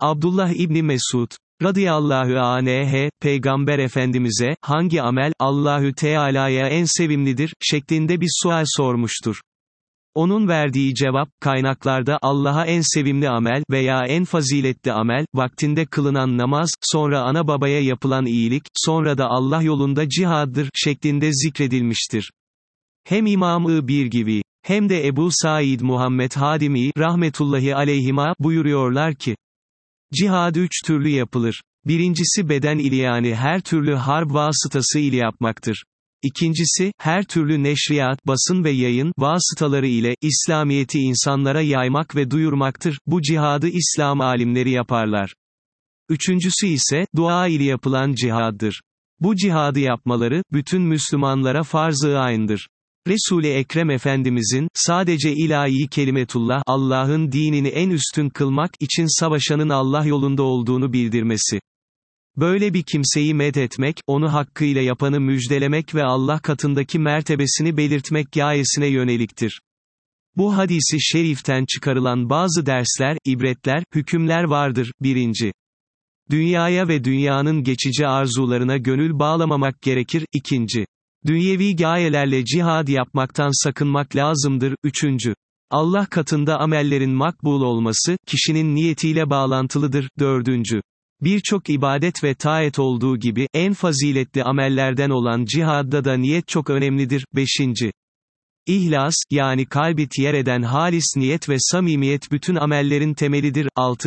Abdullah İbni Mesud radıyallahu anh, Peygamber Efendimiz'e, hangi amel, Allahü Teala'ya en sevimlidir, şeklinde bir sual sormuştur. Onun verdiği cevap, kaynaklarda Allah'a en sevimli amel veya en faziletli amel, vaktinde kılınan namaz, sonra ana babaya yapılan iyilik, sonra da Allah yolunda cihaddır, şeklinde zikredilmiştir. Hem İmam-ı Birgivi, hem de Ebu Said Muhammed Hadimi, rahmetullahi aleyhima, buyuruyorlar ki, cihad 3 türlü yapılır. Birincisi beden ile, yani her türlü harp vasıtası ile yapmaktır. İkincisi, her türlü neşriyat, basın ve yayın vasıtaları ile, İslamiyet'i insanlara yaymak ve duyurmaktır. Bu cihadı İslam alimleri yaparlar. Üçüncüsü ise, dua ile yapılan cihaddır. Bu cihadı yapmaları, bütün Müslümanlara farz-ı ayn'dır. Resul-i Ekrem Efendimizin, sadece ilahi kelimetullah, Allah'ın dinini en üstün kılmak için savaşanın Allah yolunda olduğunu bildirmesi. Böyle bir kimseyi medhetmek, onu hakkıyla yapanı müjdelemek ve Allah katındaki mertebesini belirtmek gayesine yöneliktir. Bu hadisi şeriften çıkarılan bazı dersler, ibretler, hükümler vardır. 1. Dünyaya ve dünyanın geçici arzularına gönül bağlamamak gerekir. 2. Dünyevi gayelerle cihad yapmaktan sakınmak lazımdır. 3. Allah katında amellerin makbul olması, kişinin niyetiyle bağlantılıdır. 4. Birçok ibadet ve taat olduğu gibi, en faziletli amellerden olan cihadda da niyet çok önemlidir. 5. İhlas, yani kalbi yer eden halis niyet ve samimiyet bütün amellerin temelidir. 6.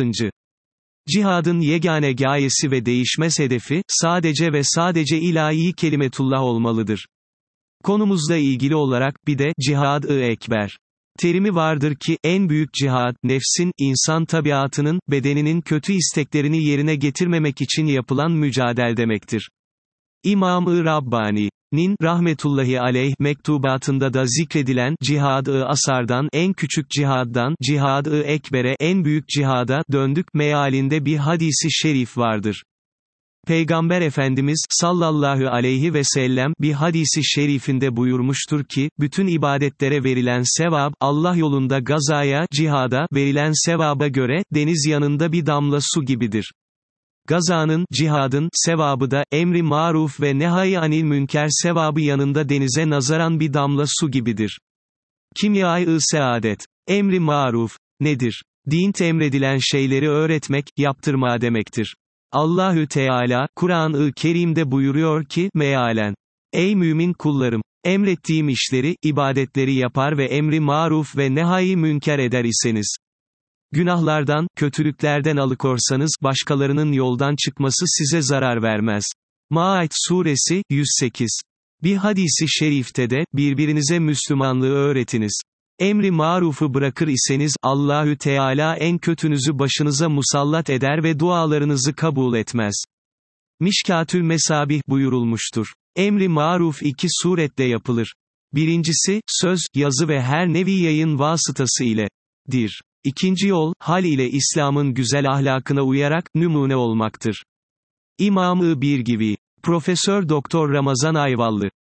Cihadın yegane gayesi ve değişmez hedefi, sadece ve sadece ilahi kelimetullah olmalıdır. Konumuzla ilgili olarak, bir de, cihad-ı ekber terimi vardır ki, en büyük cihad, nefsin, insan tabiatının, bedeninin kötü isteklerini yerine getirmemek için yapılan mücadele demektir. İmam-ı Rabbani'nin, rahmetullahi aleyh, mektubatında da zikredilen, cihad-ı asardan, en küçük cihaddan, cihad-ı ekbere, en büyük cihada, döndük, mealinde bir hadisi şerif vardır. Peygamber Efendimiz, sallallahu aleyhi ve sellem, bir hadisi şerifinde buyurmuştur ki, bütün ibadetlere verilen sevap, Allah yolunda gazaya, cihada, verilen sevaba göre, deniz yanında bir damla su gibidir. Gazanın, cihadın, sevabı da, emri maruf ve nehy anil münker sevabı yanında denize nazaran bir damla su gibidir. Kimya-i saadet. Emri maruf nedir? Din emredilen şeyleri öğretmek, yaptırma demektir. Allahü Teala, Kur'an-ı Kerim'de buyuruyor ki, mealen, ey mümin kullarım, emrettiğim işleri, ibadetleri yapar ve emri maruf ve nehy münker eder iseniz, günahlardan, kötülüklerden alıkorsanız, başkalarının yoldan çıkması size zarar vermez. Maide suresi, 108. Bir hadisi şerifte de, birbirinize Müslümanlığı öğretiniz. Emri marufu bırakır iseniz, Allahü Teala en kötünüzü başınıza musallat eder ve dualarınızı kabul etmez. Mişkatül Mesabih buyurulmuştur. Emri maruf 2 suretle yapılır. Birincisi, söz, yazı ve her nevi yayın vasıtası iledir. İkinci yol, hal ile İslam'ın güzel ahlakına uyarak, numune olmaktır. İmam-ı Birgivi, Profesör Doktor Ramazan Ayvallı